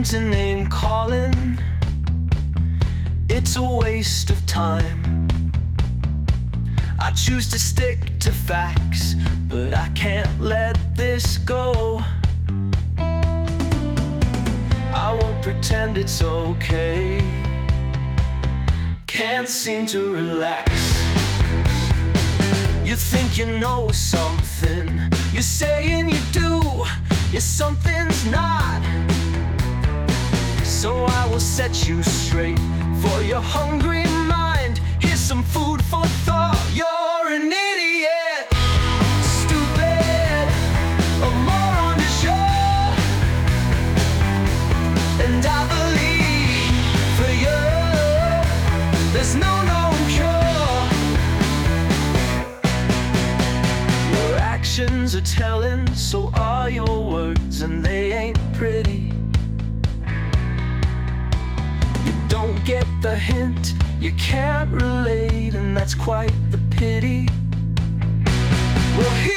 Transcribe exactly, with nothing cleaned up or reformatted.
trying to name calling. It's a waste of time. I choose to stick to facts, but I can't let this go. I won't pretend it's okay. Can't seem to relax. You think you know something, you're saying you do, yet something's not. So I will set you straight for your hungry mind. Here's some food for thought. You're an idiot, stupid, a moron to show. And I believe for you there's no known cure. Your actions are telling, so are your words, and they ain't pretty. Don't get the hint, you can't relate, and that's quite the pity. Well,